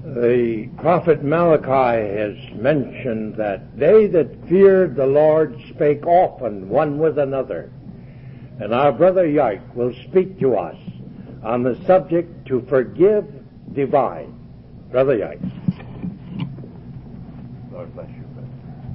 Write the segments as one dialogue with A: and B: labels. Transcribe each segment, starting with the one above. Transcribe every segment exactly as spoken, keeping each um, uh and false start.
A: The prophet Malachi has mentioned that they that feared the Lord spake often one with another. And our brother Yike will speak to us on the subject to forgive divine. Brother Yike. Lord bless you, brother.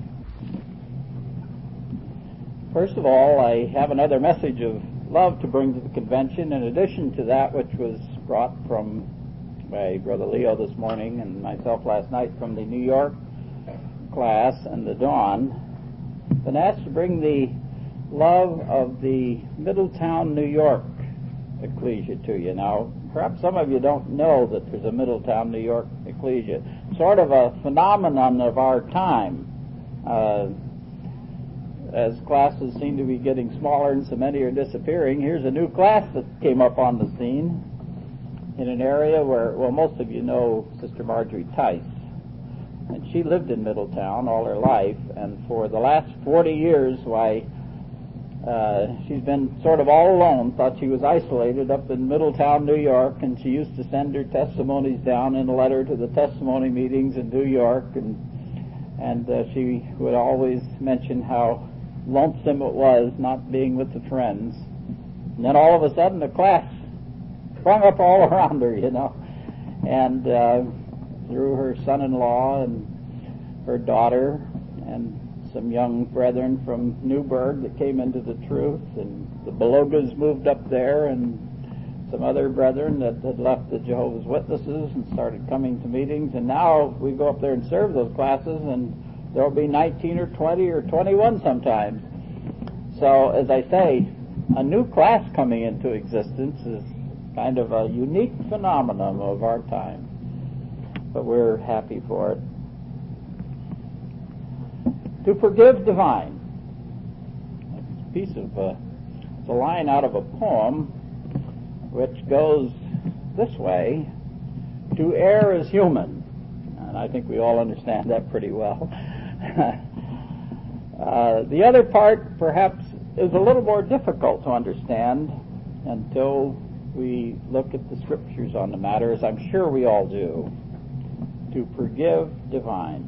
B: First of all, I have another message of love to bring to the convention in addition to that which was brought from by Brother Leo this morning and myself last night from the New York class and the Dawn. Been asked to bring the love of the Middletown, New York ecclesia to you. Now, perhaps some of you don't know that there's a Middletown, New York ecclesia. Sort of a phenomenon of our time. Uh, as classes seem to be getting smaller and so many are disappearing, here's a new class that came up on the scene in an area where, well, most of you know Sister Marjorie Tice. And she lived in Middletown all her life, and for the last forty years, why, uh, she's been sort of all alone, thought she was isolated up in Middletown, New York, and she used to send her testimonies down in a letter to the testimony meetings in New York, and and uh, she would always mention how lonesome it was not being with the friends. And then all of a sudden the class sprung up all around her, you know, and uh, through her son-in-law and her daughter and some young brethren from Newburgh that came into the truth, and the Belogas moved up there, and some other brethren that had left the Jehovah's Witnesses and started coming to meetings, and now we go up there and serve those classes, and there'll be nineteen or twenty or twenty-one sometimes. So, as I say, a new class coming into existence is kind of a unique phenomenon of our time, but we're happy for it. To forgive divine. It's a piece of, uh, it's a line out of a poem which goes this way: to err is human. And I think we all understand that pretty well. uh, the other part, perhaps, is a little more difficult to understand until we look at the scriptures on the matter, as I'm sure we all do. To forgive divine.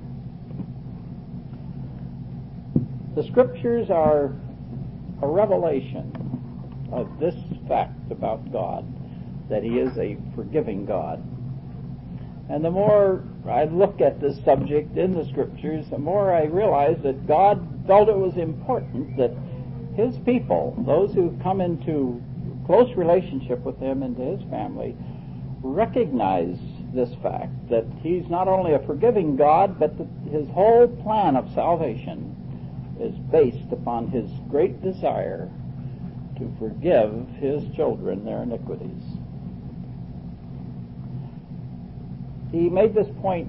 B: The scriptures are a revelation of this fact about God, that He is a forgiving God. And the more I look at this subject in the scriptures, the more I realize that God felt it was important that His people, those who come into close relationship with Him and to His family, recognize this fact, that He's not only a forgiving God, but that His whole plan of salvation is based upon His great desire to forgive His children their iniquities. He made this point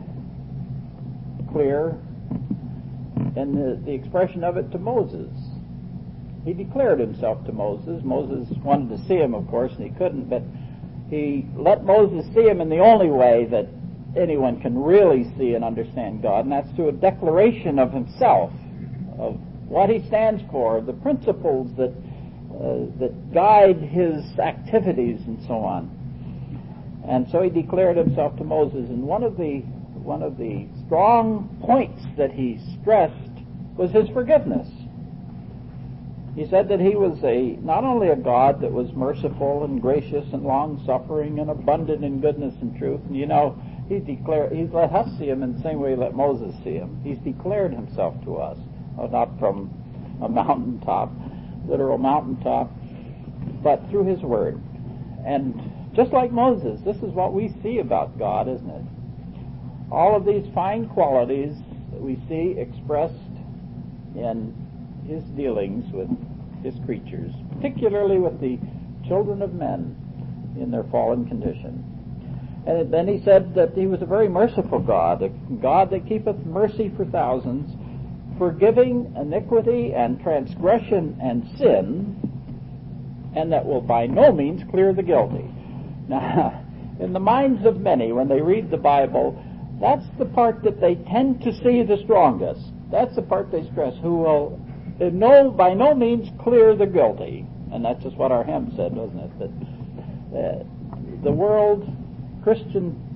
B: clear in the, the expression of it to Moses. He declared Himself to Moses. Moses wanted to see Him, of course, and he couldn't, but He let Moses see Him in the only way that anyone can really see and understand God, and that's through a declaration of Himself, of what He stands for, the principles that uh, that guide His activities and so on. And so He declared Himself to Moses, and one of the one of the strong points that He stressed was His forgiveness. He said that He was a not only a God that was merciful and gracious and long-suffering and abundant in goodness and truth, and you know, He's declared, He's let us see Him in the same way He let Moses see Him. He's declared Himself to us, well, not from a mountaintop, literal mountaintop, but through His Word. And just like Moses, this is what we see about God, isn't it? All of these fine qualities that we see expressed in His dealings with His creatures, particularly with the children of men in their fallen condition. And then He said that He was a very merciful God, a God that keepeth mercy for thousands, forgiving iniquity and transgression and sin, and that will by no means clear the guilty. Now, in the minds of many, when they read the Bible, that's the part that they tend to see the strongest. That's the part they stress, who will no, by no means clear the guilty. And that's just what our hymn said, wasn't it? That uh, the world, Christian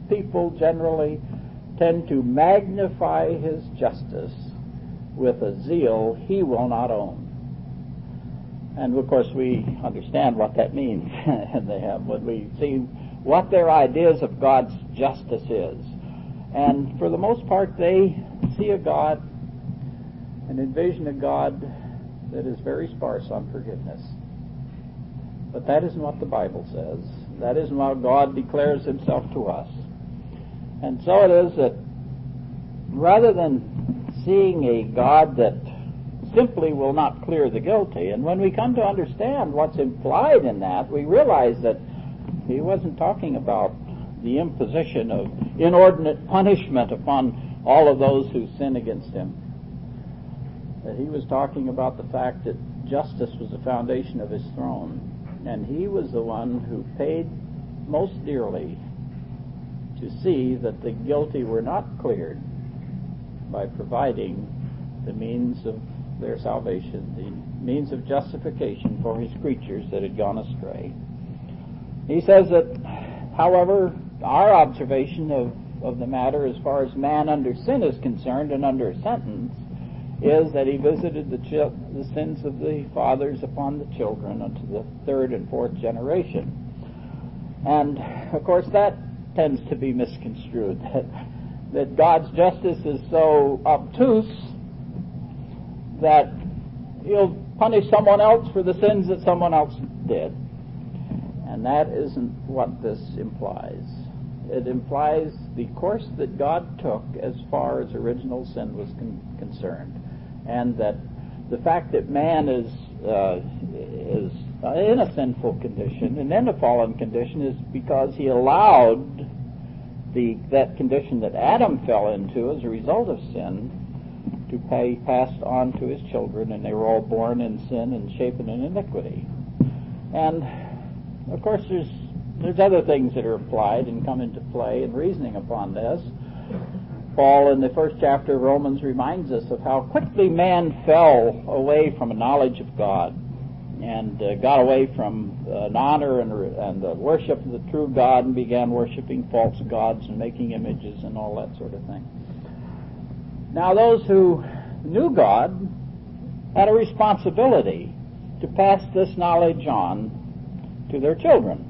B: people generally tend to magnify his justice with a zeal he will not own. And of course we understand what that means and they have when we see what their ideas of God's justice is. And for the most part they see a God and envision a God that is very sparse on forgiveness. But that isn't what the Bible says. That isn't how God declares himself to us. And so it is that rather than seeing a God that simply will not clear the guilty, and when we come to understand what's implied in that, we realize that he wasn't talking about the imposition of inordinate punishment upon all of those who sin against him. That he was talking about the fact that justice was the foundation of his throne, and he was the one who paid most dearly to see that the guilty were not cleared by providing the means of their salvation, the means of justification for his creatures that had gone astray. He says that, however, our observation of, of the matter as far as man under sin is concerned and under sentence is that he visited the, chil- the sins of the fathers upon the children unto the third and fourth generation. And, of course, that tends to be misconstrued, that, that God's justice is so obtuse that he'll punish someone else for the sins that someone else did. And that isn't what this implies. It implies the course that God took as far as original sin was con- concerned. And that the fact that man is uh, is in a sinful condition and in a fallen condition is because he allowed the that condition that Adam fell into as a result of sin to pay passed on to his children, and they were all born in sin and shapen in iniquity. And of course there's there's other things that are implied and come into play in reasoning upon this. Paul in the first chapter of Romans reminds us of how quickly man fell away from a knowledge of God and uh, got away from uh, an honor and, and the worship of the true God and began worshiping false gods and making images and all that sort of thing. Now those who knew God had a responsibility to pass this knowledge on to their children.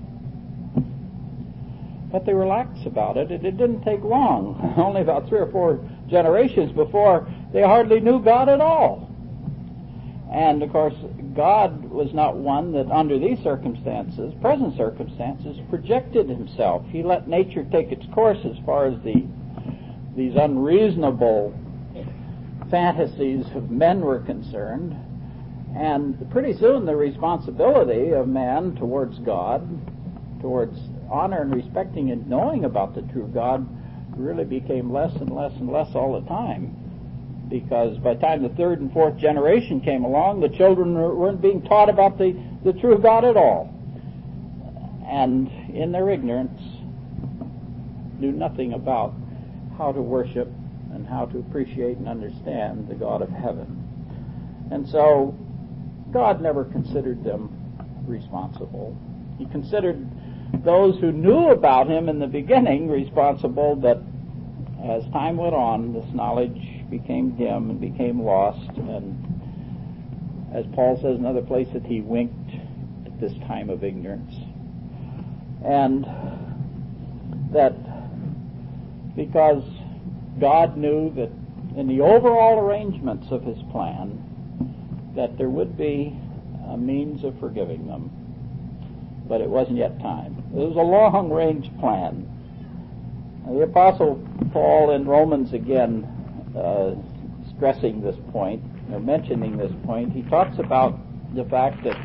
B: But they were lax about it, and it didn't take long, only about three or four generations before they hardly knew God at all. And, of course, God was not one that under these circumstances, present circumstances, projected himself. He let nature take its course as far as the these unreasonable fantasies of men were concerned. And pretty soon the responsibility of man towards God, towards honor and respecting and knowing about the true God, really became less and less and less all the time. Because by the time the third and fourth generation came along, the children weren't being taught about the, the true God at all. And in their ignorance, knew nothing about how to worship and how to appreciate and understand the God of heaven. And so God never considered them responsible. He considered those who knew about him in the beginning responsible, but as time went on, this knowledge became dim and became lost. And as Paul says in another place, that he winked at this time of ignorance. And that because God knew that in the overall arrangements of his plan that there would be a means of forgiving them, but it wasn't yet time. It was a long-range plan. The Apostle Paul in Romans again, uh, stressing this point, or mentioning this point, he talks about the fact that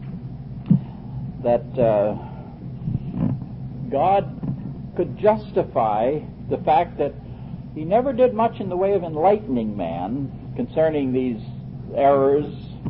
B: that uh, God could justify the fact that he never did much in the way of enlightening man concerning these errors,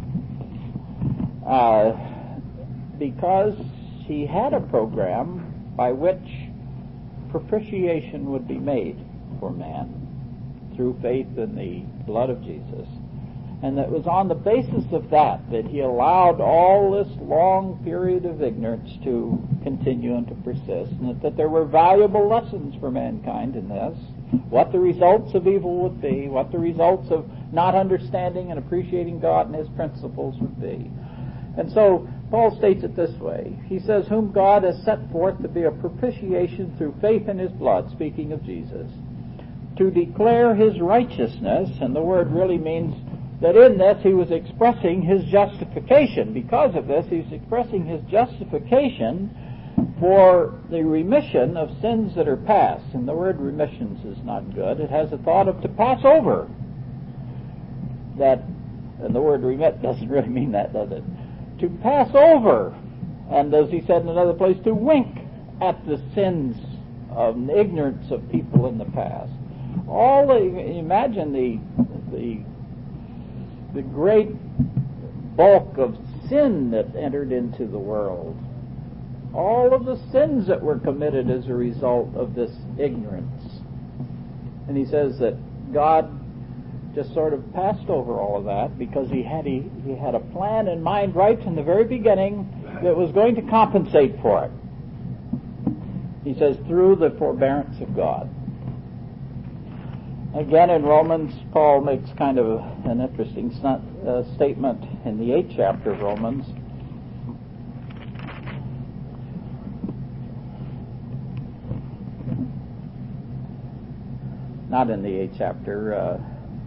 B: uh, because he had a program by which propitiation would be made for man through faith in the blood of Jesus. And it was on the basis of that that he allowed all this long period of ignorance to continue and to persist, and that, that there were valuable lessons for mankind in this, what the results of evil would be, what the results of not understanding and appreciating God and his principles would be. And so Paul states it this way. He says, whom God has set forth to be a propitiation through faith in his blood, speaking of Jesus, to declare his righteousness, and the word really means that in this he was expressing his justification. Because of this, he's expressing his justification for the remission of sins that are past. And the word remissions is not good. It has a thought of to pass over. That, and the word remit doesn't really mean that, does it? To pass over, and as he said in another place, to wink at the sins of ignorance of people in the past. All the, imagine the the the great bulk of sin that entered into the world. All of the sins that were committed as a result of this ignorance. And he says that God just sort of passed over all of that because he had he, he had a plan in mind right from the very beginning that was going to compensate for it. He says, through the forbearance of God. Again, in Romans, Paul makes kind of an interesting uh, statement in the eighth chapter of Romans. Not in the eighth chapter. Uh,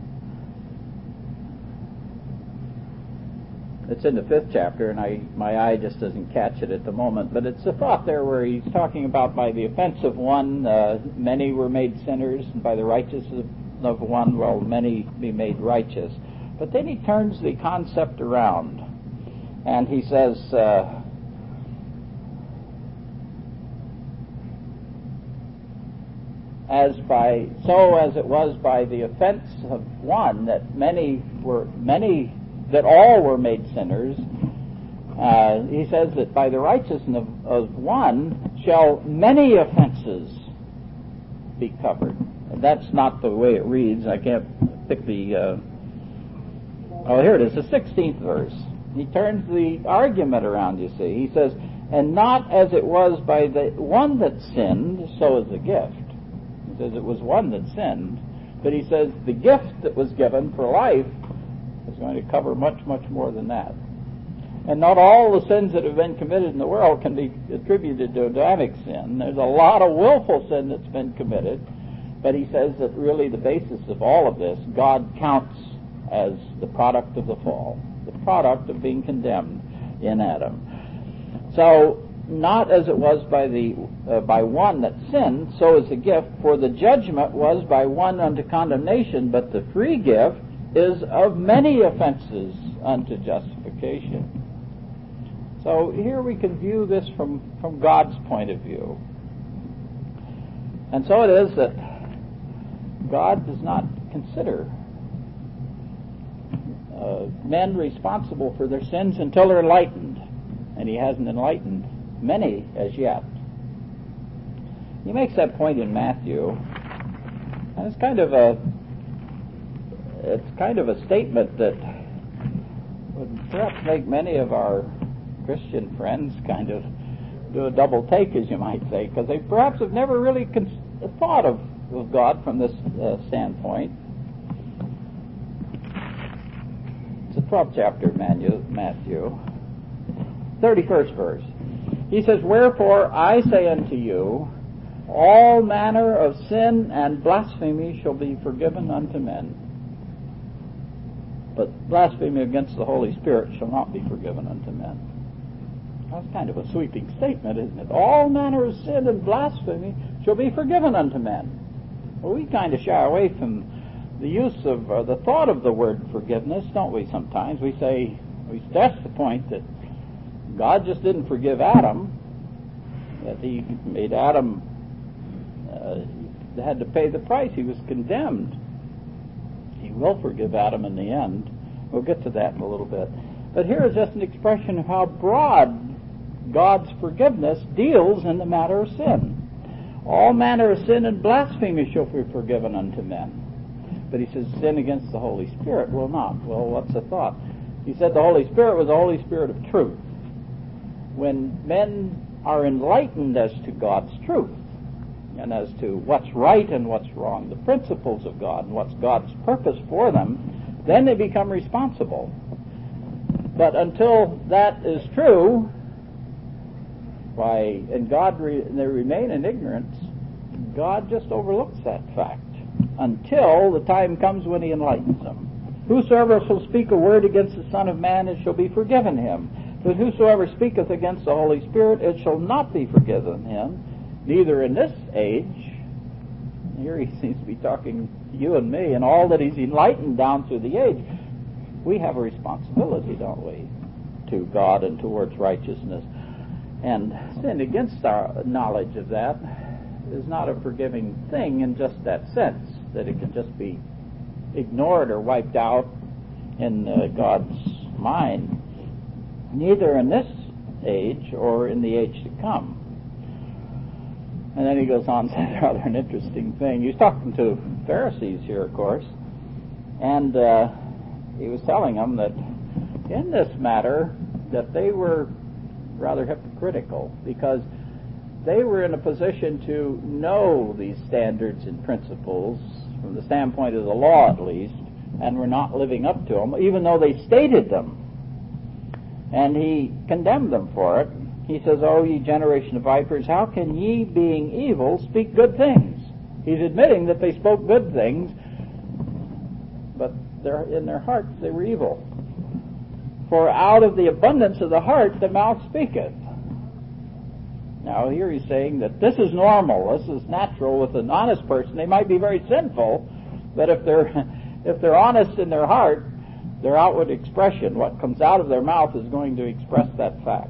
B: it's in the fifth chapter, and I my eye just doesn't catch it at the moment. But it's a thought there where he's talking about by the offense of one, uh, many were made sinners, and by the righteousness of one, well, many be made righteous. But then he turns the concept around, and he says, uh, as by so as it was by the offense of one that many were many that all were made sinners. Uh, he says that by the righteousness of, of one shall many offenses be covered. And that's not the way it reads. I can't pick the. Uh, oh, here it is, the sixteenth verse. He turns the argument around. You see, he says, "And not as it was by the one that sinned, so is the gift." He says it was one that sinned, but he says the gift that was given for life is going to cover much, much more than that. And not all the sins that have been committed in the world can be attributed to Adamic sin. There's a lot of willful sin that's been committed, but he says that really the basis of all of this, God counts as the product of the fall, the product of being condemned in Adam. So, not as it was by the uh, by one that sinned, so is the gift. For the judgment was by one unto condemnation, but the free gift is of many offenses unto justification. So here we can view this from, from God's point of view. And so it is that God does not consider uh, men responsible for their sins until they're enlightened. And he hasn't enlightened many as yet. He makes that point in Matthew. And it's kind of a it's kind of a statement that would perhaps make many of our Christian friends kind of do a double take, as you might say, because they perhaps have never really cons- thought of, of God from this uh, standpoint. It's the twelfth chapter of Matthew, thirty-first verse. He says, "Wherefore I say unto you, all manner of sin and blasphemy shall be forgiven unto men. But blasphemy against the Holy Spirit shall not be forgiven unto men." That's kind of a sweeping statement, isn't it? All manner of sin and blasphemy shall be forgiven unto men. Well, we kind of shy away from the use of uh, the thought of the word forgiveness, don't we, sometimes? We say, we stress the point that God just didn't forgive Adam, that he made Adam, uh, had to pay the price. He was condemned. He will forgive Adam in the end. We'll get to that in a little bit. But here is just an expression of how broad God's forgiveness deals in the matter of sin. All manner of sin and blasphemy shall be forgiven unto men. But he says sin against the Holy Spirit will not. Well, what's the thought? He said the Holy Spirit was the Holy Spirit of truth. When men are enlightened as to God's truth and as to what's right and what's wrong, the principles of God and what's God's purpose for them, then they become responsible. But until that is true, why, and God re, they remain in ignorance, God just overlooks that fact until the time comes when he enlightens them. Whosoever shall speak a word against the Son of Man, it shall be forgiven him. But whosoever speaketh against the Holy Spirit, it shall not be forgiven him, neither in this age. Here he seems to be talking to you and me, and all that he's enlightened down through the age. We have a responsibility, don't we, to God and towards righteousness. And sin against our knowledge of that is not a forgiving thing in just that sense, that it can just be ignored or wiped out in uh, God's mind, neither in this age or in the age to come. And then he goes on to say rather an interesting thing. He's talking to Pharisees here, of course, and uh, he was telling them that in this matter that they were rather hypocritical, because they were in a position to know these standards and principles from the standpoint of the law at least, and were not living up to them, even though they stated them. And he condemned them for it. He says, "O ye generation of vipers, how can ye, being evil, speak good things?" He's admitting that they spoke good things, but in their hearts they were evil. For out of the abundance of the heart the mouth speaketh. Now here he's saying that this is normal, this is natural with an honest person. They might be very sinful, but if they're if they're honest in their heart, their outward expression, what comes out of their mouth, is going to express that fact.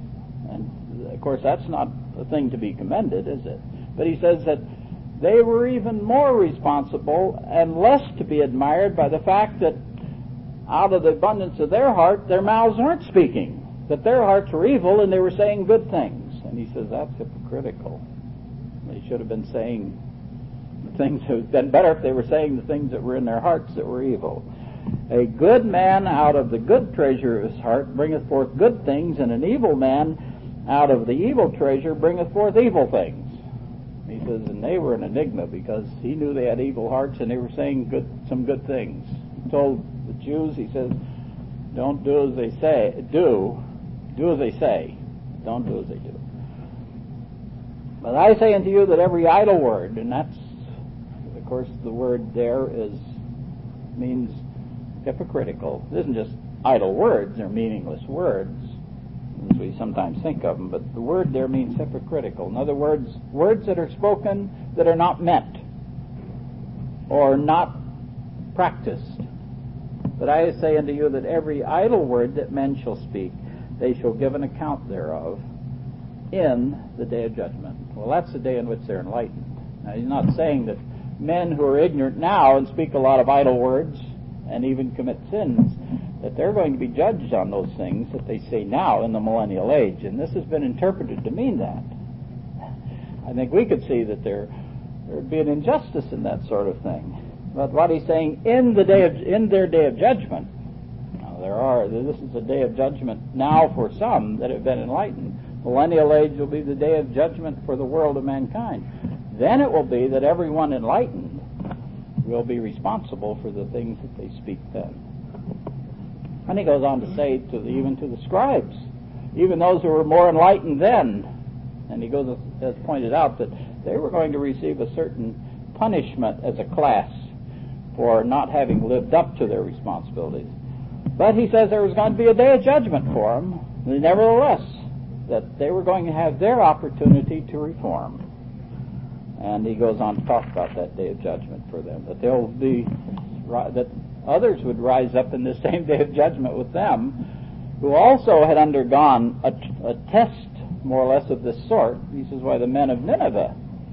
B: And of course that's not a thing to be commended, is it? But he says that they were even more responsible and less to be admired by the fact that out of the abundance of their heart, their mouths weren't speaking, that their hearts were evil and they were saying good things. And he says that's hypocritical. They should have been saying the things, it would have been better if they were saying the things that were in their hearts that were evil. A good man out of the good treasure of his heart bringeth forth good things, and an evil man out of the evil treasure bringeth forth evil things. He says, and they were an enigma because he knew they had evil hearts and they were saying good, some good things. He told the Jews, he says, don't do as they say, do, do as they say, don't do as they do. But I say unto you that every idle word, and that's, of course, the word there is, means hypocritical. It isn't just idle words, they're meaningless words, as we sometimes think of them, but the word there means hypocritical. In other words, words that are spoken that are not meant, or not practiced. But I say unto you that every idle word that men shall speak, they shall give an account thereof in the day of judgment. Well, that's the day in which they're enlightened. Now, he's not saying that men who are ignorant now and speak a lot of idle words and even commit sins, that they're going to be judged on those things that they say now in the millennial age. And this has been interpreted to mean that. I think we could see that there would be an injustice in that sort of thing. But what he's saying, in the day of, in their day of judgment, now there are, this is a day of judgment now for some that have been enlightened. Millennial age will be the day of judgment for the world of mankind. Then it will be that everyone enlightened will be responsible for the things that they speak then. And he goes on to say to the, even to the scribes, even those who were more enlightened then, and he goes as pointed out that they were going to receive a certain punishment as a class for not having lived up to their responsibilities. But he says there was going to be a day of judgment for them, nevertheless, that they were going to have their opportunity to reform. And he goes on to talk about that day of judgment for them, that they'll be, that others would rise up in this same day of judgment with them, who also had undergone a, a test, more or less, of this sort. He says, why, the men of Nineveh.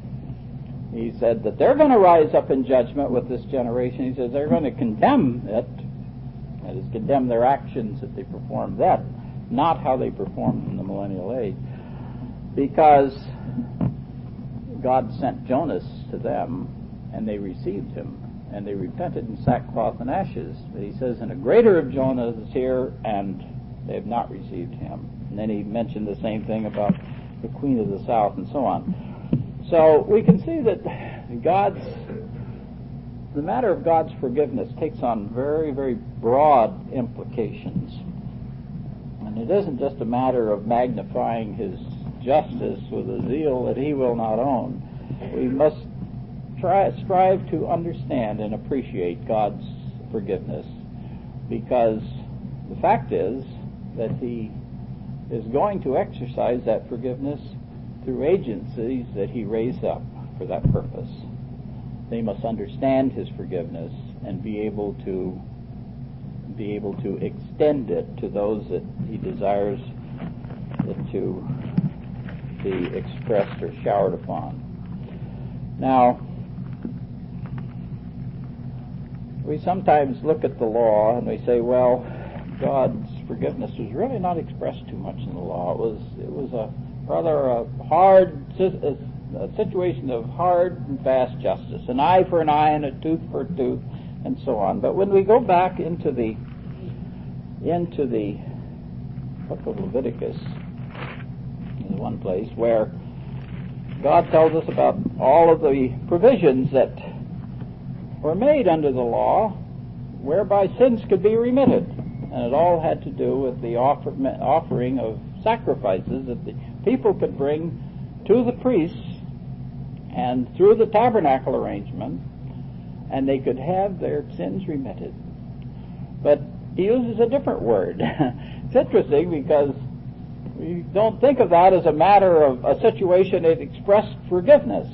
B: He said that they're going to rise up in judgment with this generation. He says they're going to condemn it, that is, condemn their actions that they performed then, not how they performed in the millennial age. Because God sent Jonas to them, and they received him. and they repented in sackcloth and ashes. But he says, and a greater of Jonah is here, and they have not received him. And then he mentioned the same thing about the Queen of the South and so on. So we can see that God's, the matter of God's forgiveness takes on very, very broad implications. And it isn't just a matter of magnifying his justice with a zeal that he will not own. We must try, strive to understand and appreciate God's forgiveness, because the fact is that he is going to exercise that forgiveness through agencies that he raised up for that purpose. They must understand his forgiveness and be able to be able to extend it to those that he desires it to be expressed or showered upon. Now, we sometimes look at the law and we say, well, God's forgiveness was really not expressed too much in the law. It was it was a rather a hard a situation of hard and fast justice, an eye for an eye and a tooth for a tooth, and so on. But when we go back into the into the book of Leviticus, in one place where God tells us about all of the provisions that were made under the law whereby sins could be remitted. And it all had to do with the offer, offering of sacrifices that the people could bring to the priests and through the tabernacle arrangement, and they could have their sins remitted. But he uses a different word. It's interesting because we don't think of that as a matter of a situation that expressed forgiveness.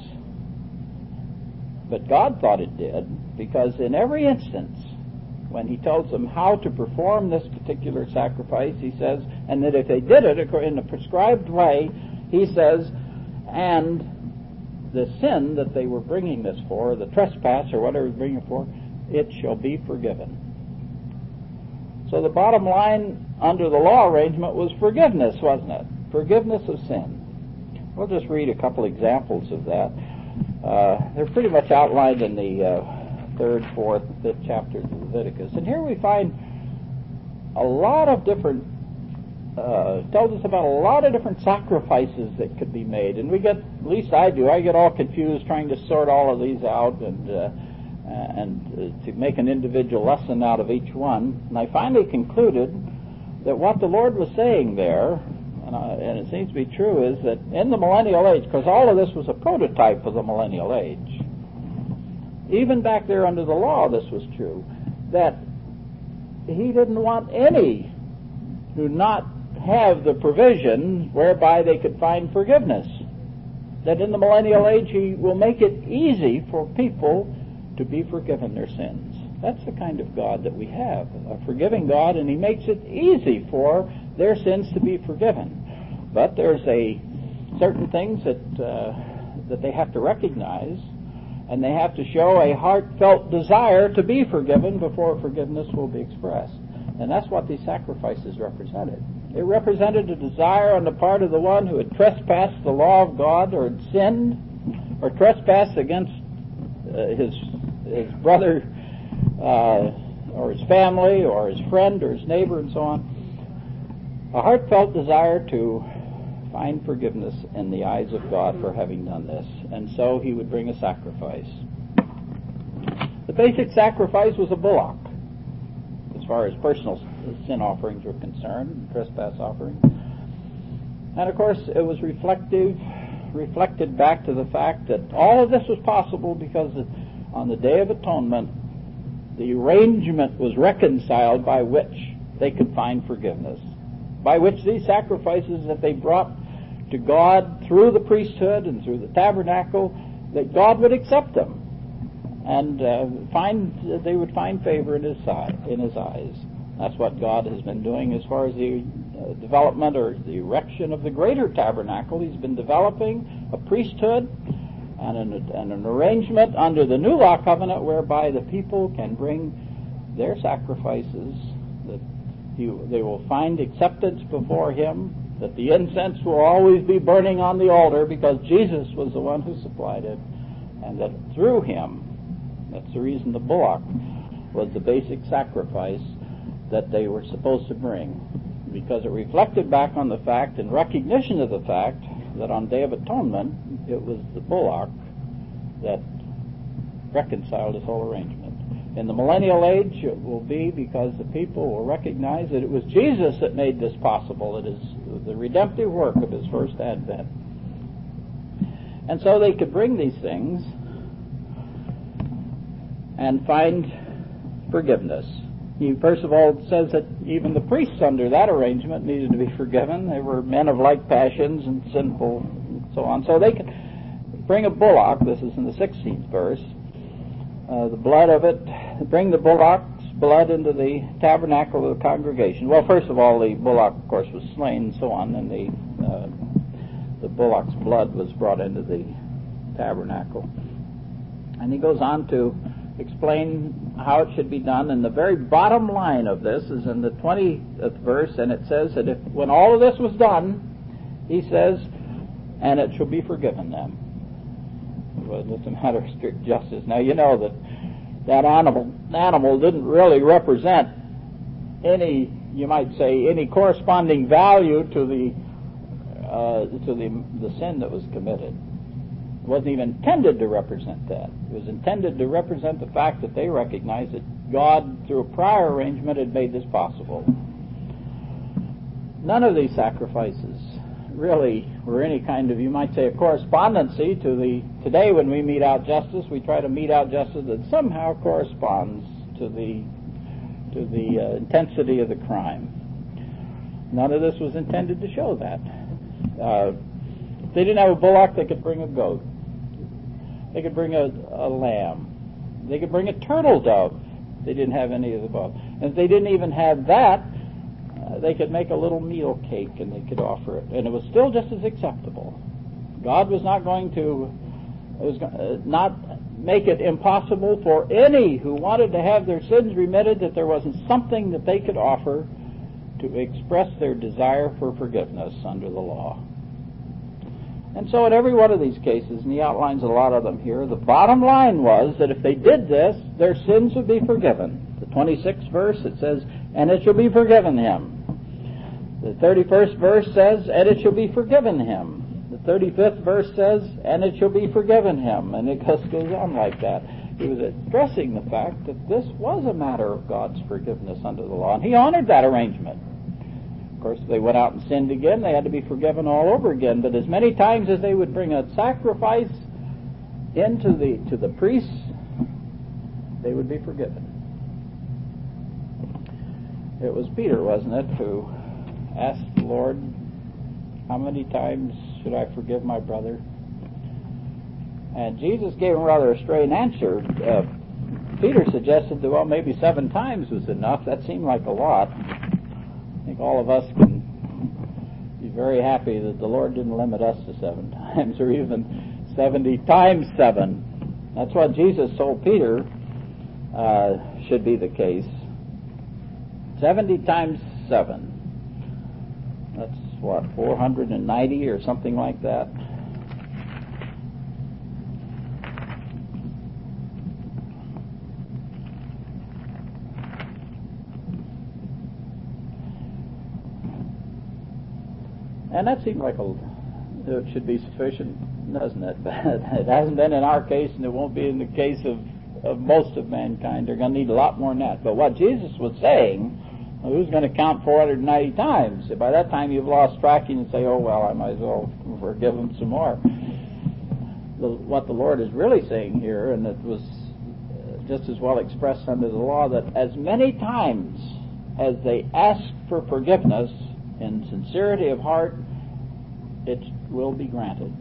B: But God thought it did, because in every instance, when he tells them how to perform this particular sacrifice, he says, and that if they did it in a prescribed way, he says, and the sin that they were bringing this for, the trespass or whatever they were bringing it for, it shall be forgiven. So the bottom line under the law arrangement was forgiveness, wasn't it? Forgiveness of sin. We'll just read a couple examples of that. Uh, they're pretty much outlined in the uh, third, fourth, fifth chapters of Leviticus. And here we find a lot of different, uh, tells us about a lot of different sacrifices that could be made. And we get, at least I do, I get all confused trying to sort all of these out and uh, and uh, to make an individual lesson out of each one. And I finally concluded that what the Lord was saying there, and, I, and it seems to be true, is that in the millennial age, because all of this was a prototype of the millennial age, even back there under the law this was true, that he didn't want any to not have the provision whereby they could find forgiveness. That in the millennial age he will make it easy for people to be forgiven their sins. That's the kind of God that we have, a forgiving God, and he makes it easy for their sins to be forgiven. But there's a certain things that uh, that they have to recognize, and they have to show a heartfelt desire to be forgiven before forgiveness will be expressed. And that's what these sacrifices represented. It represented a desire on the part of the one who had trespassed the law of God, or had sinned, or trespassed against uh, his his brother, uh, or his family, or his friend, or his neighbor, and so on. A heartfelt desire to find forgiveness in the eyes of God for having done this. And so he would bring a sacrifice. The basic sacrifice was a bullock, as far as personal sin offerings were concerned, trespass offerings. And of course it was reflective, reflected back to the fact that all of this was possible because on the Day of Atonement, the arrangement was reconciled by which they could find forgiveness, by which these sacrifices that they brought to God through the priesthood and through the tabernacle, that God would accept them and uh, find they would find favor in his side, in his eyes. That's what God has been doing as far as the uh, development or the erection of the greater tabernacle. He's been developing a priesthood and an, and an arrangement under the new law covenant whereby the people can bring their sacrifices, that he, they will find acceptance before him, that the incense will always be burning on the altar because Jesus was the one who supplied it, and that through him That's the reason the bullock was the basic sacrifice that they were supposed to bring, because it reflected back on the fact, in recognition of the fact, that on Day of Atonement, it was the bullock that reconciled this whole arrangement. In the millennial age, it will be because the people will recognize that it was Jesus that made this possible. It is the redemptive work of his first advent. And so they could bring these things and find forgiveness. He first of all says that even the priests under that arrangement needed to be forgiven. They were men of like passions and sinful and so on. So they could bring a bullock. This is in the sixteenth verse. Uh, the blood of it, bring the bullock's blood into the tabernacle of the congregation. Well, first of all, the bullock, of course, was slain and so on, and the uh, the bullock's blood was brought into the tabernacle. And he goes on to explain how it should be done, and the very bottom line of this is in the twentieth verse, and it says that if, when all of this was done, he says, and it shall be forgiven them. Well, it's a matter of strict justice. Now, you know that that animal animal didn't really represent any, you might say, any corresponding value to the uh, to the the sin that was committed. It wasn't even intended to represent that. It was intended to represent the fact that they recognized that God, through a prior arrangement, had made this possible. None of these sacrifices really were any kind of, you might say, a correspondency to the, today when we mete out justice, we try to mete out justice that somehow corresponds to the to the uh, intensity of the crime. None of this was intended to show that. Uh, if they didn't have a bullock, they could bring a goat. They could bring a, a lamb. They could bring a turtle dove. They didn't have any of the above. And if they didn't even have that, uh, they could make a little meal cake and they could offer it. And it was still just as acceptable. God was not going to it was uh, not make it impossible for any who wanted to have their sins remitted that there wasn't something that they could offer to express their desire for forgiveness under the law. And so in every one of these cases, and he outlines a lot of them here, the bottom line was that if they did this, their sins would be forgiven. The twenty-sixth verse, it says, and it shall be forgiven him. The thirty-first verse says, and it shall be forgiven him. The thirty-fifth verse says, and it shall be forgiven him. And it just goes on like that. He was addressing the fact that this was a matter of God's forgiveness under the law, and he honored that arrangement. Of course, if they went out and sinned again, they had to be forgiven all over again. But as many times as they would bring a sacrifice into the to the priests, they would be forgiven. It was Peter, wasn't it, who asked the Lord, how many times should I forgive my brother? And Jesus gave him rather a strange answer. Uh, Peter suggested that, well, maybe seven times was enough. That seemed like a lot. I think all of us can be very happy that the Lord didn't limit us to seven times or even seventy times seven. That's what Jesus told Peter uh, should be the case. seventy times seven. That's what, four hundred ninety or something like that? And that seems like a, it should be sufficient, doesn't it? But it hasn't been in our case, and it won't be in the case of, of most of mankind. They're going to need a lot more than that. But what Jesus was saying, well, who's going to count four hundred ninety times? By that time you've lost track and you say, oh, well, I might as well forgive them some more. The, what the Lord is really saying here, and it was just as well expressed under the law, that as many times as they ask for forgiveness in sincerity of heart, it will be granted.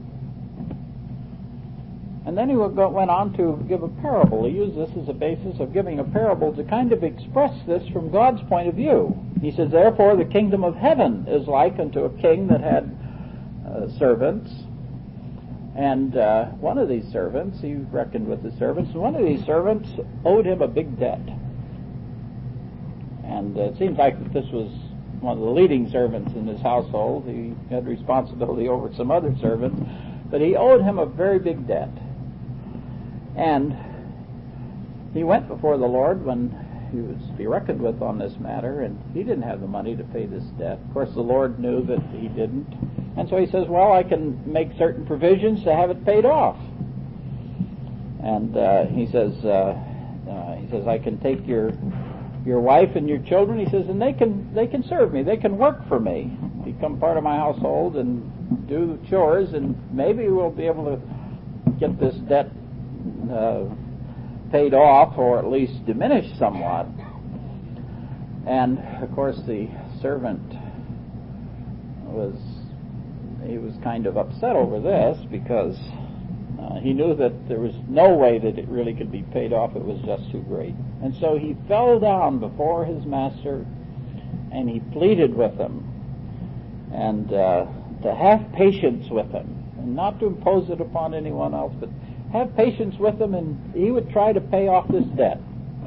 B: And then he went on to give a parable. He used this as a basis of giving a parable to kind of express this from God's point of view. He says, therefore the kingdom of heaven is like unto a king that had uh, servants. And uh, one of these servants, he reckoned with the servants, and one of these servants owed him a big debt. And uh, it seems like that this was one of the leading servants in his household. He had responsibility over some other servants, but he owed him a very big debt. And he went before the Lord when he was to be reckoned with on this matter, and he didn't have the money to pay this debt. Of course, the Lord knew that he didn't, and so he says, well, I can make certain provisions to have it paid off. And uh, he says, uh, uh, he says, I can take your your wife and your children, he says, and they can they can serve me, they can work for me, become part of my household and do chores, and maybe we'll be able to get this debt uh, paid off, or at least diminished somewhat. And of course the servant was he was kind of upset over this, because uh, he knew that there was no way that it really could be paid off. It was just too great. And so he fell down before his master and he pleaded with him, and uh, to have patience with him, and not to impose it upon anyone else, but have patience with him, and he would try to pay off this debt.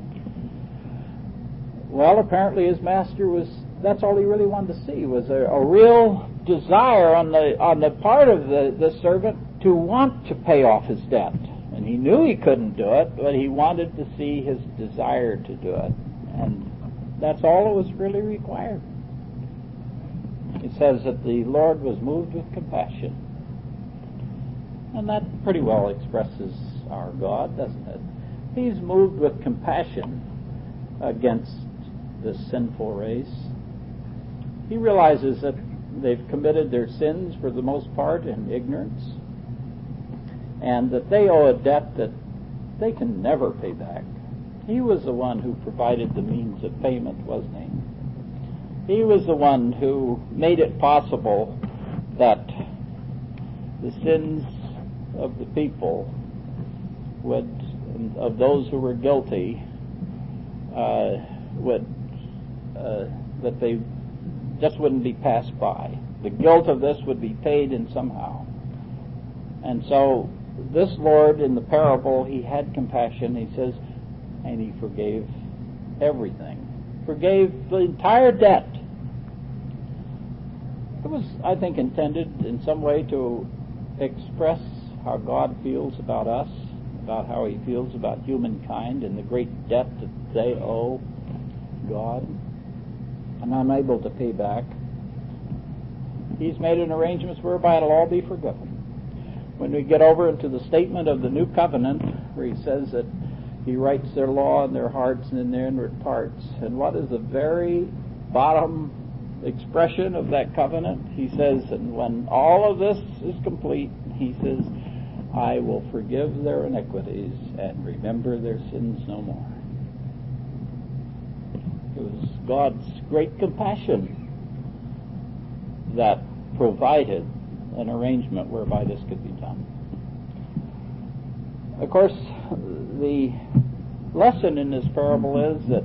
B: Well, apparently his master was, that's all he really wanted to see, was a, a real desire on the on the part of the, the servant to want to pay off his debt. And he knew he couldn't do it, but he wanted to see his desire to do it. And that's all that was really required. It says that the Lord was moved with compassion. And that pretty well expresses our God, doesn't it? He's moved with compassion against this sinful race. He realizes that they've committed their sins for the most part in ignorance, and that they owe a debt that they can never pay back. He was the one who provided the means of payment, wasn't he? He was the one who made it possible that the sins of the people would, of those who were guilty, uh, would, uh, that they just wouldn't be passed by. The guilt of this would be paid in somehow. And so this Lord in the parable, he had compassion, he says, and he forgave everything. Forgave the entire debt. It was, I think, intended in some way to express how God feels about us, about how he feels about humankind and the great debt that they owe God and unable to pay back. He's made an arrangement whereby it'll all be forgiven. When we get over into the statement of the new covenant, where he says that he writes their law in their hearts and in their inward parts, and what is the very bottom expression of that covenant? He says, and when all of this is complete, he says, I will forgive their iniquities and remember their sins no more. It was God's great compassion that provided an arrangement whereby this could be done. Of course, the lesson in this parable is that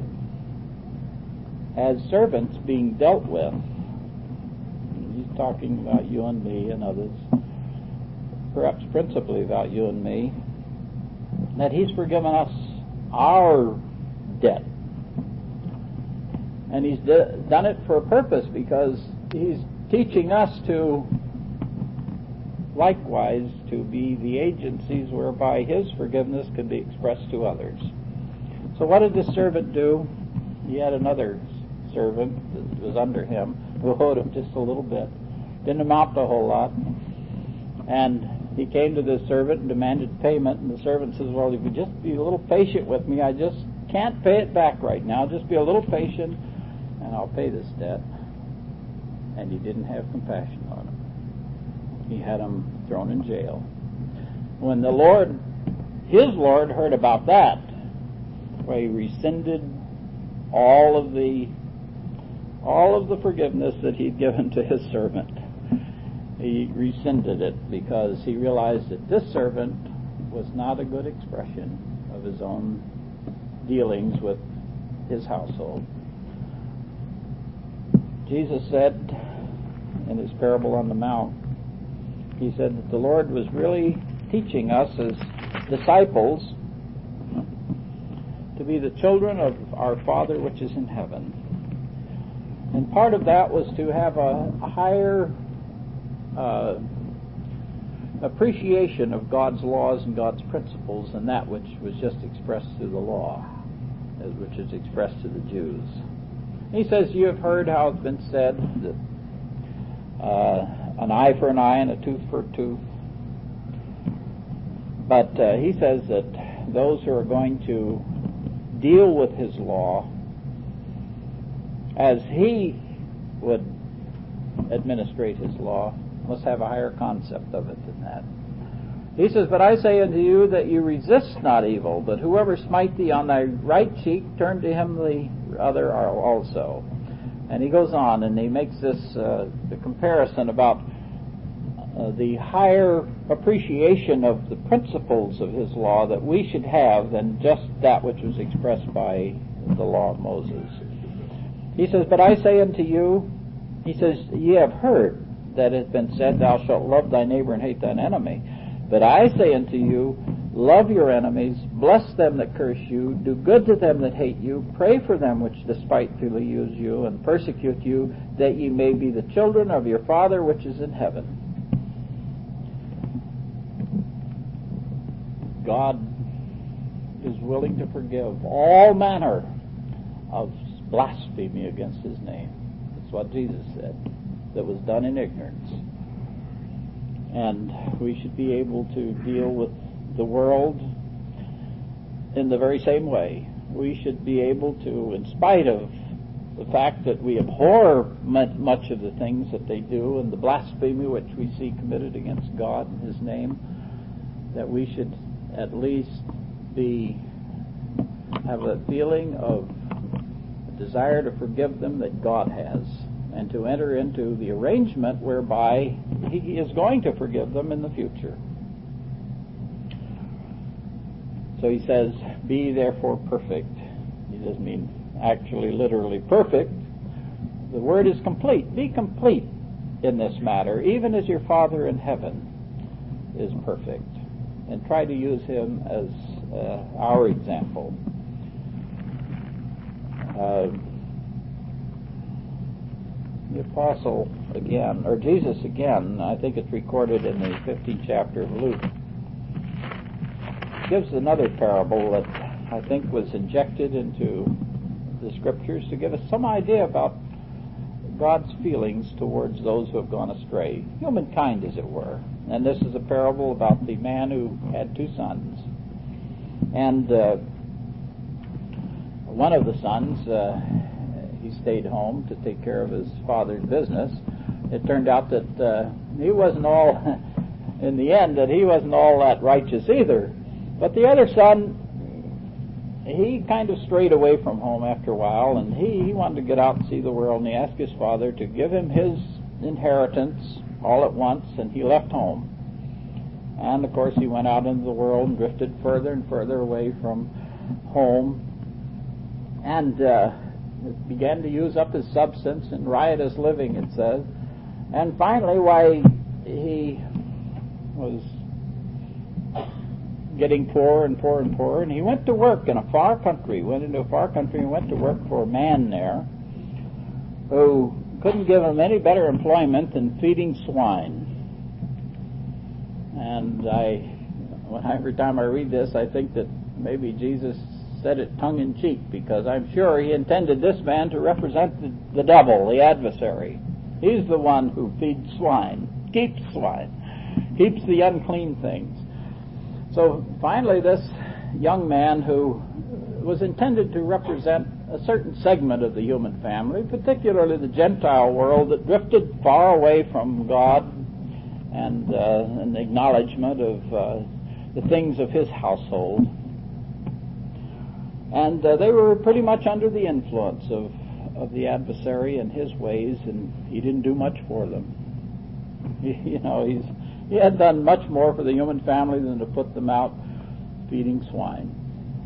B: as servants being dealt with, he's talking about you and me and others, perhaps principally about you and me, that he's forgiven us our debt. And he's d- done it for a purpose, because he's teaching us to likewise to be the agencies whereby his forgiveness can be expressed to others. So what did this servant do? He had another servant that was under him who owed him just a little bit. Didn't amount to a whole lot. And he came to this servant and demanded payment, and the servant says, well, if you just be a little patient with me, I just can't pay it back right now. Just be a little patient and I'll pay this debt. And he didn't have compassion on him. He had him thrown in jail. When the Lord, his Lord, heard about that, where he rescinded all of the all of the forgiveness that he'd given to his servant, he rescinded it, because he realized that this servant was not a good expression of his own dealings with his household. Jesus said in his parable on the Mount, he said that the Lord was really teaching us as disciples to be the children of our Father which is in heaven. And part of that was to have a, a higher uh, appreciation of God's laws and God's principles than that which was just expressed through the law, which is expressed to the Jews. He says, you have heard how it's been said that uh, an eye for an eye and a tooth for a tooth. But uh, he says that those who are going to deal with his law as he would administrate his law must have a higher concept of it than that. He says, but I say unto you that you resist not evil, but whoever smite thee on thy right cheek, turn to him the other also. And he goes on and he makes this uh, the comparison about uh, the higher appreciation of the principles of his law that we should have than just that which was expressed by the law of Moses. He says, but I say unto you, he says, ye have heard that it has been said, thou shalt love thy neighbor and hate thine enemy. But I say unto you, love your enemies, bless them that curse you, do good to them that hate you, pray for them which despitefully use you and persecute you, that ye may be the children of your Father which is in heaven. God is willing to forgive all manner of blasphemy against his name. That's what Jesus said, that was done in ignorance. And we should be able to deal with the world in the very same way. We should be able to, in spite of the fact that we abhor much of the things that they do and the blasphemy which we see committed against God and his name, that we should at least be have a feeling of a desire to forgive them that God has, and to enter into the arrangement whereby he is going to forgive them in the future. So he says, be therefore perfect. He doesn't mean actually literally perfect. The word is complete. Be complete in this matter, even as your Father in heaven is perfect. And try to use him as uh, our example. Uh, The apostle again, or Jesus again, I think it's recorded in the fifteenth chapter of Luke, gives another parable that I think was injected into the scriptures to give us some idea about God's feelings towards those who have gone astray, humankind as it were. And this is a parable about the man who had two sons. And uh, one of the sons, uh, he stayed home to take care of his father's business. It turned out that uh, he wasn't all, in the end, that he wasn't all that righteous either. But the other son, he kind of strayed away from home after a while, and he, he wanted to get out and see the world, and he asked his father to give him his inheritance all at once, and he left home. And, of course, he went out into the world and drifted further and further away from home, and uh, began to use up his substance in riotous living, it says. And finally, why he was getting poorer and poorer and poorer, and he went to work in a far country, went into a far country and went to work for a man there who couldn't give him any better employment than feeding swine. And I, when I, every time I read this, I think that maybe Jesus said it tongue-in-cheek, because I'm sure he intended this man to represent the, the devil, the adversary. He's the one who feeds swine, keeps swine, keeps the unclean things. So finally this young man who was intended to represent a certain segment of the human family, particularly the Gentile world that drifted far away from God and uh, an acknowledgement of uh, the things of his household. And uh, they were pretty much under the influence of, of the adversary and his ways, and he didn't do much for them. He, you know, he's, he had done much more for the human family than to put them out feeding swine.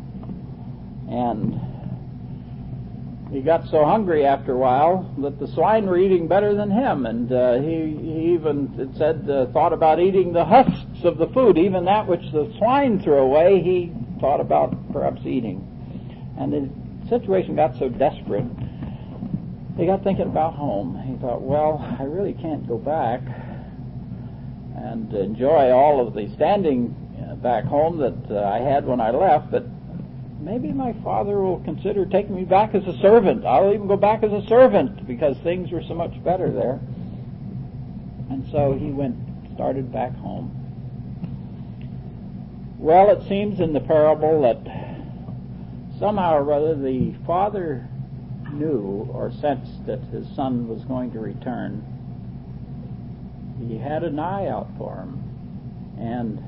B: And he got so hungry after a while that the swine were eating better than him, and uh, he, he even, it said, uh, thought about eating the husks of the food, even that which the swine threw away, he thought about perhaps eating. And the situation got so desperate, he got thinking about home. He thought, well, I really can't go back and enjoy all of the standing uh, back home that uh, I had when I left, but maybe my father will consider taking me back as a servant. I'll even go back as a servant because things were so much better there. And so he went, started back home. Well, it seems in the parable that somehow or other the father knew or sensed that his son was going to return. He had an eye out for him. And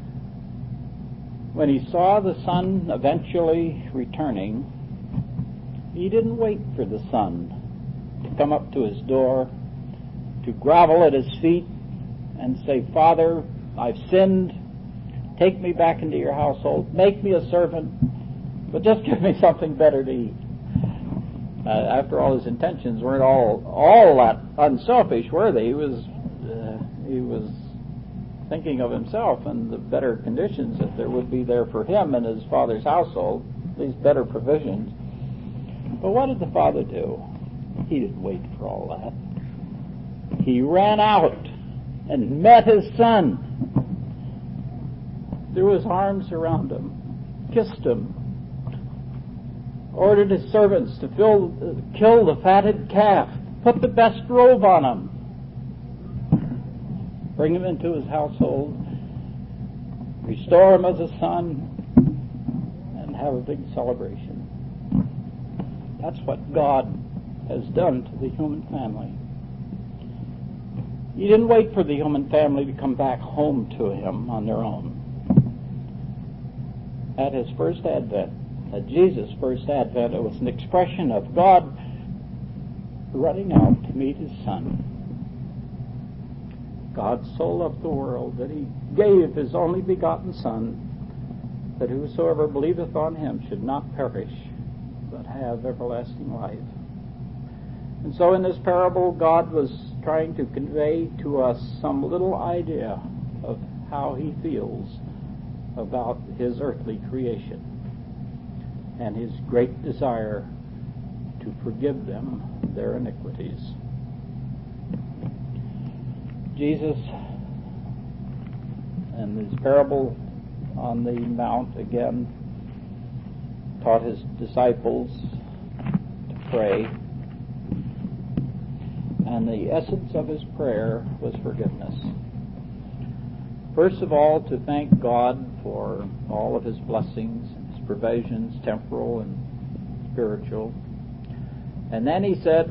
B: when he saw the son eventually returning, he didn't wait for the son to come up to his door, to grovel at his feet and say, "Father, I've sinned. Take me back into your household. Make me a servant, but just give me something better to eat." Uh, after all, his intentions weren't all all that unselfish, were they? He was uh, he was thinking of himself and the better conditions that there would be there for him and his father's household, these better provisions. But what did the father do? He didn't wait for all that. He ran out and met his son, threw his arms around him, kissed him, ordered his servants to fill, uh, kill the fatted calf, put the best robe on him, bring him into his household, restore him as a son, and have a big celebration. That's what God has done to the human family. He didn't wait for the human family to come back home to him on their own. At his first advent, at Jesus' first advent, it was an expression of God running out to meet his son. God so loved the world that he gave his only begotten Son, that whosoever believeth on him should not perish, but have everlasting life. And so in this parable, God was trying to convey to us some little idea of how he feels about his earthly creation and his great desire to forgive them their iniquities. Jesus, in his parable on the Mount again, taught his disciples to pray, and the essence of his prayer was forgiveness. First of all, to thank God for all of his blessings and his provisions, temporal and spiritual. And then he said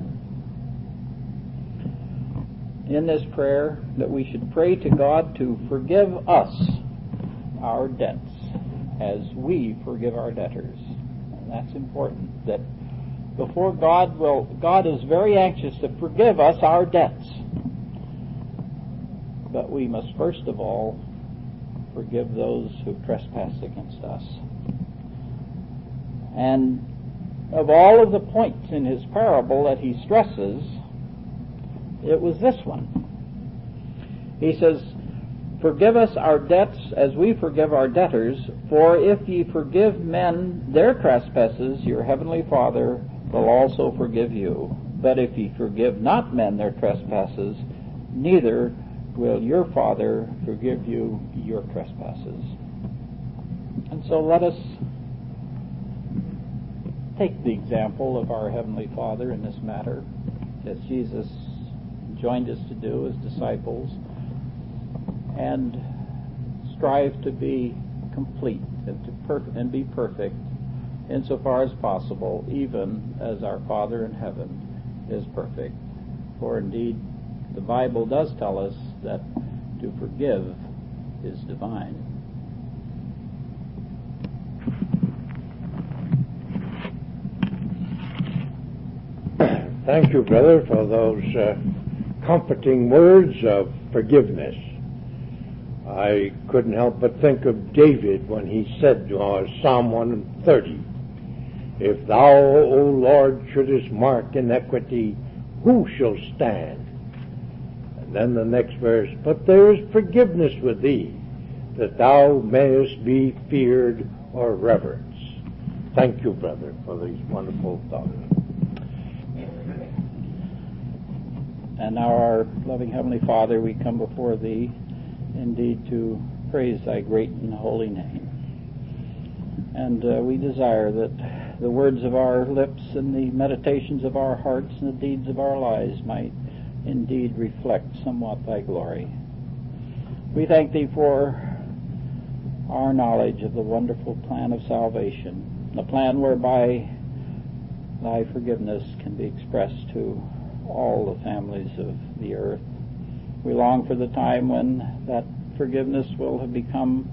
B: in this prayer that we should pray to God to forgive us our debts as we forgive our debtors. And that's important, that before God will, God is very anxious to forgive us our debts. But we must first of all forgive those who trespass against us. And of all of the points in his parable that he stresses, it was this one. He says, "Forgive us our debts as we forgive our debtors, for if ye forgive men their trespasses, your heavenly Father will also forgive you. But if ye forgive not men their trespasses, neither will your Father forgive you your trespasses." And so let us take the example of our Heavenly Father in this matter, as Jesus joined us to do as disciples, and strive to be complete and to perf- and be perfect insofar as possible, even as our Father in heaven is perfect. For indeed, the Bible does tell us that to forgive is divine.
A: Thank you, brother, for those uh, comforting words of forgiveness. I couldn't help but think of David when he said, uh, Psalm one thirty, "If thou, O Lord, shouldest mark iniquity, who shall stand?" And then the next verse, "But there is forgiveness with thee, that thou mayest be feared or reverenced." Thank you, brother, for these wonderful thoughts.
B: And now, our loving Heavenly Father, we come before Thee indeed to praise thy great and holy name. And uh, we desire that the words of our lips and the meditations of our hearts and the deeds of our lives might indeed reflect somewhat thy glory. We thank thee for our knowledge of the wonderful plan of salvation, the plan whereby thy forgiveness can be expressed to all the families of the earth. We long for the time when that forgiveness will have become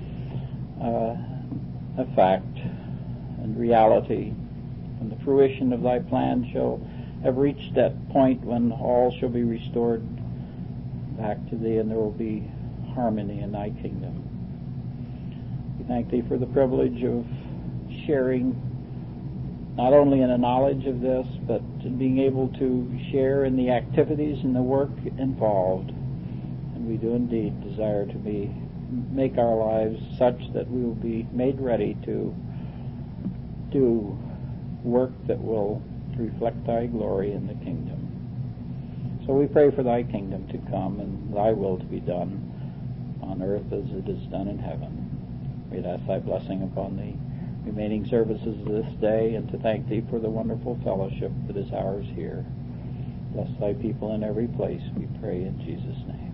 B: uh, a fact and reality, and the fruition of thy plan shall have reached that point when all shall be restored back to thee and there will be harmony in thy kingdom. We thank thee for the privilege of sharing not only in the knowledge of this, but in being able to share in the activities and the work involved. And we do indeed desire to be make our lives such that we will be made ready to do work that will reflect thy glory in the kingdom. So we pray for thy kingdom to come and thy will to be done on earth as it is done in heaven. We'd ask thy blessing upon the remaining services of this day, and to thank thee for the wonderful fellowship that is ours here. Bless thy people in every place, we pray in Jesus' name.